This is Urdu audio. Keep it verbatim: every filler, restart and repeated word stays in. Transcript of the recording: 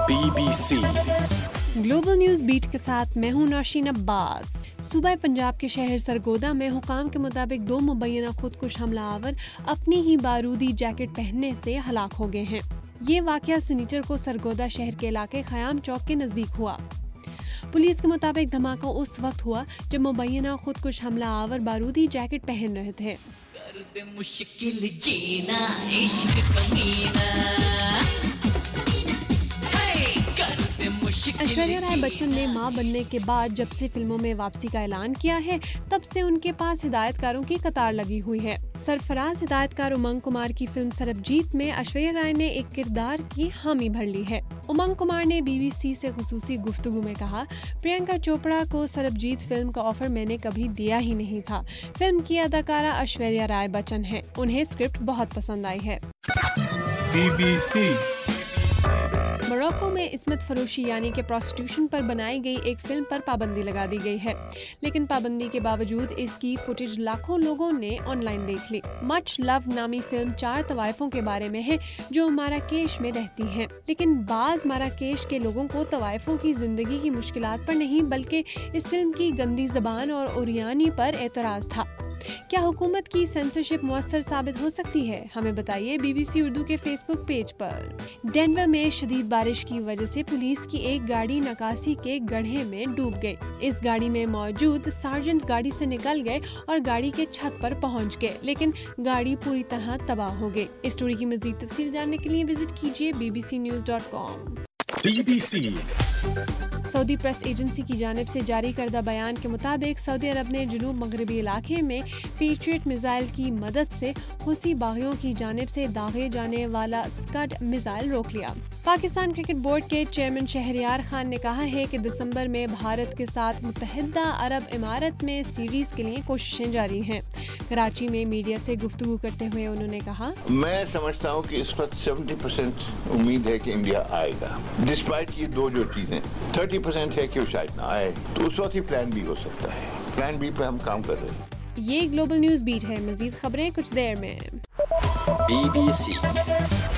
Be B C global news beat کے ساتھ میں ہوں نوشین عباس۔ صوبہ پنجاب کے شہر سرگودا میں حکام کے مطابق دو مبینہ خودکش حملہ آور اپنی ہی بارودی جیکٹ پہننے سے ہلاک ہو گئے ہیں۔ یہ واقعہ سنیچر کو سرگودا شہر کے علاقے خیام چوک کے نزدیک ہوا۔ پولیس کے مطابق دھماکہ اس وقت ہوا جب مبینہ خودکش حملہ آور بارودی جیکٹ پہن رہے تھے۔ مشکل جینا عشق ایشوریہ رائے بچن نے ماں بننے کے بعد جب سے فلموں میں واپسی کا اعلان کیا ہے تب سے ان کے پاس ہدایت کاروں کی قطار لگی ہوئی ہے۔ سرفراز ہدایت کار امنگ کمار کی فلم سربجیت میں ایشوریہ رائے نے ایک کردار کی حامی بھر لی ہے۔ امنگ کمار نے بی بی سی سے خصوصی گفتگو میں کہا، پرینکا چوپڑا کو سربجیت فلم کا آفر میں نے کبھی دیا ہی نہیں تھا۔ فلم کی اداکارہ ایشوریہ رائے بچن ہے، انہیں اسکرپٹ بہت پسند آئی ہے۔ بی بی سی موروکو میں عصمت فروشی یعنی کہ پروسٹیوشن پر بنائی گئی ایک فلم پر پابندی لگا دی گئی ہے، لیکن پابندی کے باوجود اس کی فوٹیج لاکھوں لوگوں نے آن لائن دیکھ لی۔ مچ لو نامی فلم چار طوائفوں کے بارے میں ہے جو ماراکیش میں رہتی ہیں، لیکن بعض ماراکیش کے لوگوں کو طوائفوں کی زندگی کی مشکلات پر نہیں بلکہ اس فلم کی گندی زبان اور اوریانی پر اعتراض تھا۔ کیا حکومت کی سینسرشپ مؤثر ثابت ہو سکتی ہے؟ ہمیں بتائیے بی بی سی اردو کے فیس بک پیج پر۔ ڈینور میں شدید بارش کی وجہ سے پولیس کی ایک گاڑی نکاسی کے گڑھے میں ڈوب گئی۔ اس گاڑی میں موجود سارجنٹ گاڑی سے نکل گئے اور گاڑی کے چھت پر پہنچ گئے، لیکن گاڑی پوری طرح تباہ ہو گئی۔ اس اسٹوری کی مزید تفصیل جاننے کے لیے وزٹ کیجیے B B C news dot com. B B C Saudi press agency کی جانب سے جاری کردہ بیان کے مطابق سعودی عرب نے جنوب مغربی علاقے میں پیٹریٹ میزائل کی مدد سے حوثی باغیوں کی جانب سے داغے جانے والا اسکڈ میزائل روک لیا۔ پاکستان کرکٹ بورڈ کے چیئرمین شہریار خان نے کہا ہے کہ دسمبر میں بھارت کے ساتھ متحدہ عرب امارات میں سیریز کے لیے کوششیں جاری ہیں۔ کراچی میں میڈیا سے گفتگو کرتے ہوئے انہوں نے کہا، میں سمجھتا ہوں کہ اس وقت سیونٹی پرسینٹ امید ہے کہ انڈیا آئے گا، ڈسپائٹ یہ دو جو چیزیں تھرٹی پرسینٹ ہے کہ وہ شاید نہ آئے، تو اس وقت ہی پلان بی ہو سکتا ہے۔ پلان بی پہ ہم کام کر رہے ہیں۔ یہ گلوبل نیوز بیٹ ہے، مزید خبریں کچھ دیر میں۔ Be B C